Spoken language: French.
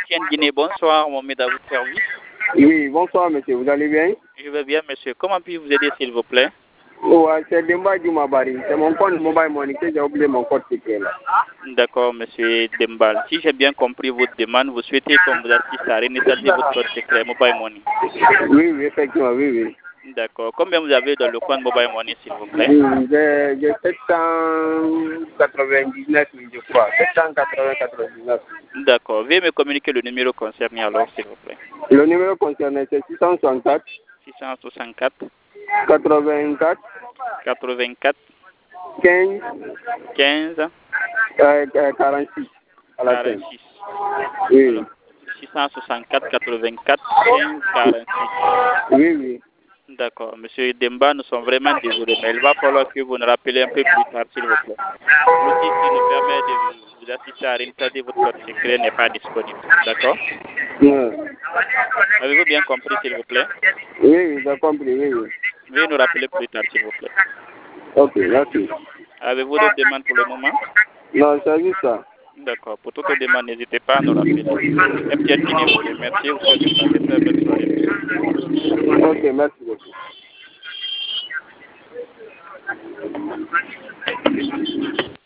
MTN Guinée, bonsoir, Mohamed à votre service. Oui, bonsoir monsieur, vous allez bien? Je vais bien, monsieur. Comment puis-je vous aider, s'il vous plaît? Ouais, c'est Demba Djoumabari. C'est mon compte Mobile Money que j'ai oublié mon code secret là. D'accord, monsieur Dembal. Si j'ai bien compris votre demande, vous souhaitez qu'on vous assiste à réinitialiser votre code secret Mobile Money. Oui, oui, effectivement, oui, oui. D'accord. Combien vous avez dans le compte Mobile Money, s'il vous plaît? Oui, j'ai 799, je crois. 799. D'accord. Veuillez me communiquer le numéro concerné alors, s'il vous plaît. Le numéro concerné, c'est 664 664 84 84 15 15 46 à la fin. 46. Oui, Alors, 664 84 15 46. oui, oui. D'accord. Monsieur Demba, nous sommes vraiment désolés, mais il va falloir que vous nous rappeliez un peu plus tard, s'il vous plaît. L'outil qui nous permet de vous assister à réinstaller votre code secret n'est pas disponible. D'accord? Ouais. Avez-vous bien compris, s'il vous plaît? Oui, oui, j'ai compris, oui, oui. Veuillez nous rappeler plus tard, s'il vous plaît. Ok, merci. Avez-vous d'autres demandes pour le moment? Non, c'est juste ça. D'accord. Pour toute demande, n'hésitez pas à nous rappeler. MTN Guinée vous remercie. Vous souhaite de passer très belle soirée, monsieur. Ok, merci beaucoup.